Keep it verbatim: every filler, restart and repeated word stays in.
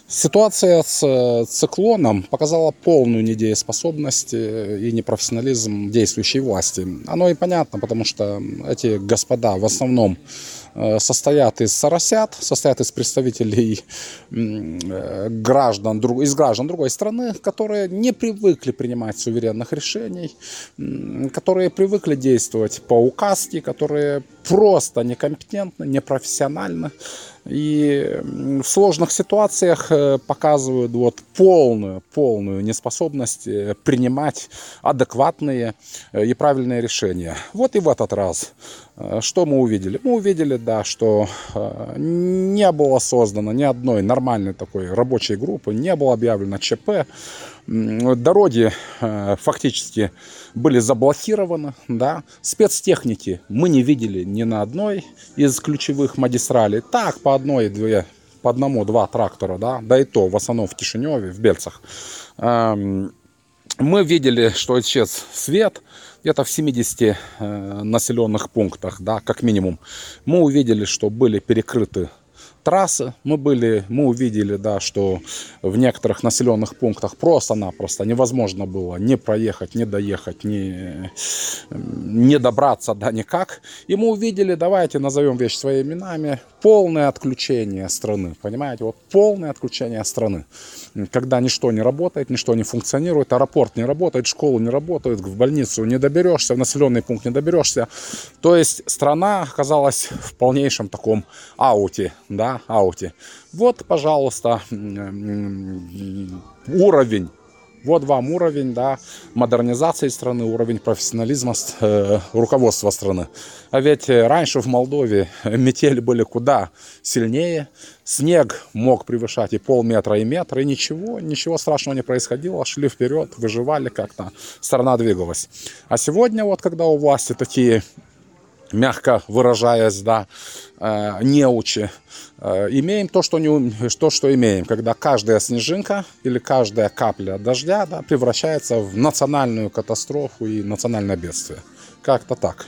Ситуация с э, циклоном показала полную недееспособность э, и непрофессионализм действующей власти. Оно и понятно, потому что эти господа в основном э, состоят из соросят, состоят из представителей э, граждан, из граждан другой страны, которые не привыкли принимать суверенных решений, которые привыкли действовать по указке, которые просто некомпетентны, непрофессиональны. И в сложных ситуациях показывают вот полную, полную неспособность принимать адекватные и правильные решения. Вот и в этот раз. Что мы увидели? Мы увидели, да, что не было создано ни одной нормальной такой рабочей группы, не было объявлено ЧП. Дороги фактически были заблокированы, да. Спецтехники мы не видели ни на одной из ключевых магистралей. Так, по одной, две, по одному-два трактора, да, да и то в основном в Кишиневе, в Бельцах. Мы видели, что исчез свет где-то в семидесяти населенных пунктах, да, как минимум. Мы увидели, что были перекрыты трассы, мы были, мы увидели, да, что в некоторых населенных пунктах просто-напросто невозможно было не проехать, не доехать, не, не добраться, да, никак. И мы увидели, давайте назовем вещи своими именами, полное отключение страны, понимаете, вот полное отключение страны. Когда ничто не работает, ничто не функционирует, аэропорт не работает, школа не работает, в больницу не доберешься, в населенный пункт не доберешься. То есть страна оказалась в полнейшем таком ауте, да, ауте. Вот, пожалуйста, уровень. Вот вам уровень, да, модернизации страны, уровень профессионализма э, руководства страны. А ведь раньше в Молдове метели были куда сильнее. Снег мог превышать и полметра, и метр, и ничего, ничего страшного не происходило. Шли вперед, выживали как-то, страна двигалась. А сегодня, вот когда у власти такие, мягко выражаясь, да, э, неучи, э, имеем то что, не, то, что имеем, когда каждая снежинка или каждая капля дождя, да, превращается в национальную катастрофу и национальное бедствие. Как-то так.